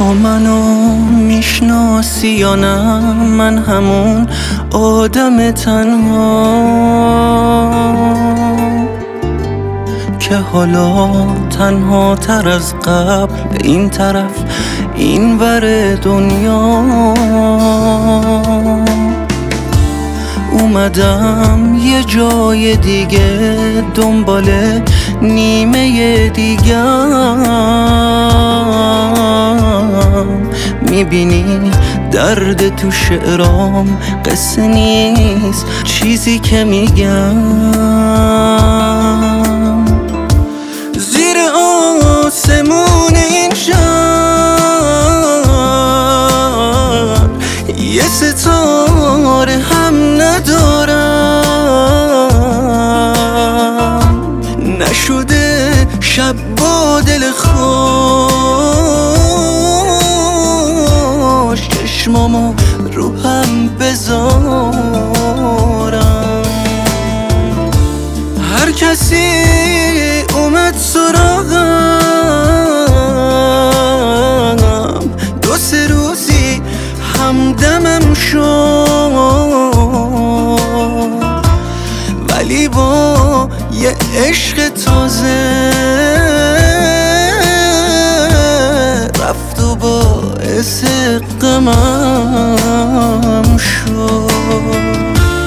تو منو میشناسی یا نه؟ من همون آدم تنها که حالا تنها تر از قبل این طرف این ور دنیا اومدم یه جای دیگه دنبال نیمه دیگم میبینی درد تو شعرام قصه نیست چیزی که میگم زیر آسمون این شهر یه ستاره هم ندارم نشده شب با دل خوش چشمامو رو هم بذارم هر کسی اومد سراغم دو سه روزی همدمم شد ولی با یه عشق تازه رفت و باعث غمم شد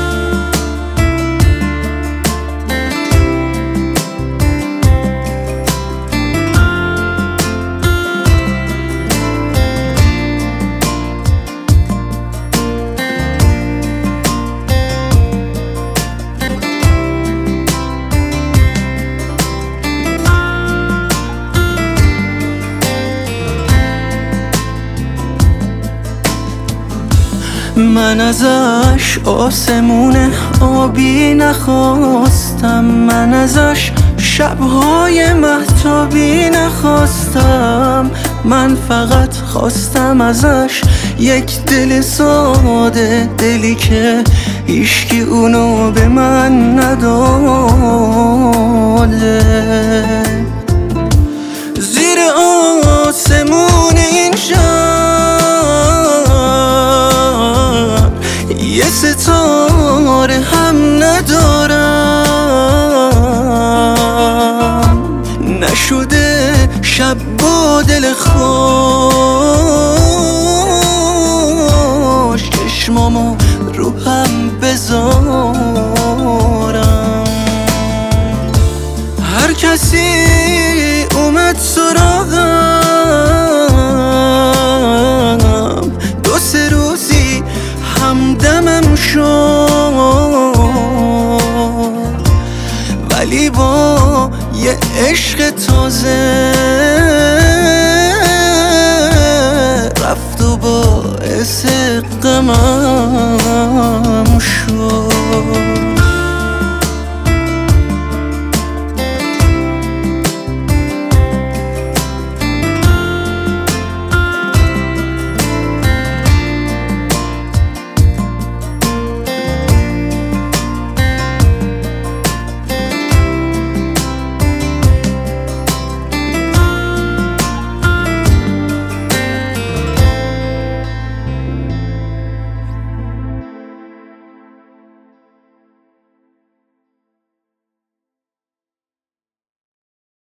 من ازش آسمون آبی نخواستم من ازش شبهای مهتابی نخواستم من فقط خواستم ازش یک دل ساده دلی که هیچکی اونو به من نداده زیر آسمون این شهر یه ستاره هم ندارم نشده شب با دل خوش